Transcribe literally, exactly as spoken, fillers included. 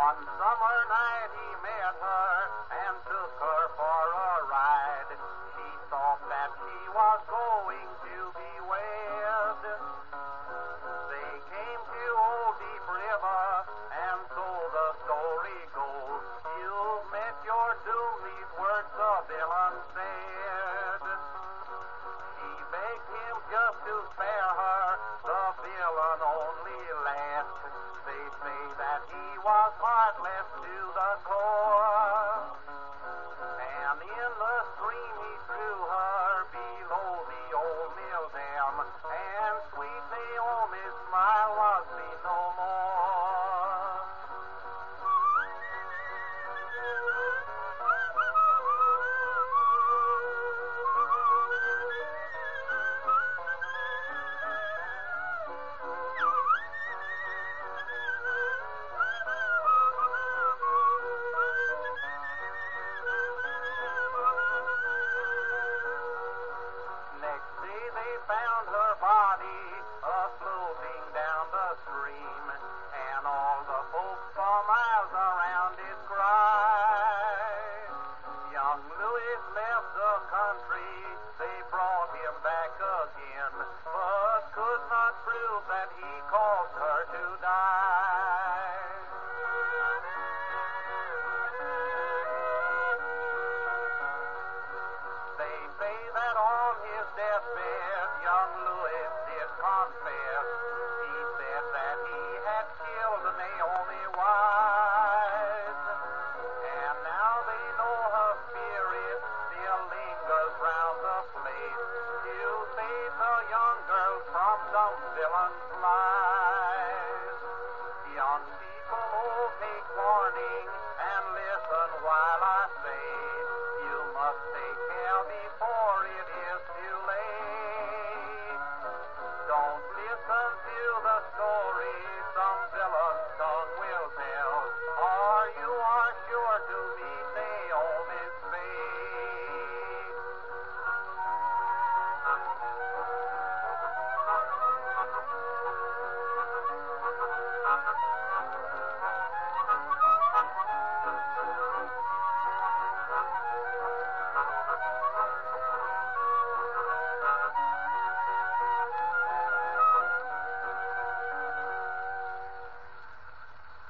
One summer night he met her and took her for a ride. She thought that she was going to be wed. They came to Old Deep River, and so the story goes. You've met your doom, these words the villain said. She begged him just to spare her, the villain only laughed. They say that he was heartless to the core, and in the stream he threw her below the old mill dam, and sweet Naomi's smile was seen no more. Next day they found her body a-floating down the stream, and all the folks for miles around it cried. Young Louis left the country, they brought him back again, but could not prove that he caused her to die. They say that on his deathbed, young Louis did confess. He said that he had killed Naomi Wise. And now they know her spirit still lingers round the place to save the young girls from some villain's lies. Young people, oh, take warning and listen while I say, you must take care before it is too late. Don't listen to the story some villain's tongue will tell, or you are sure to meet Naomi's fate.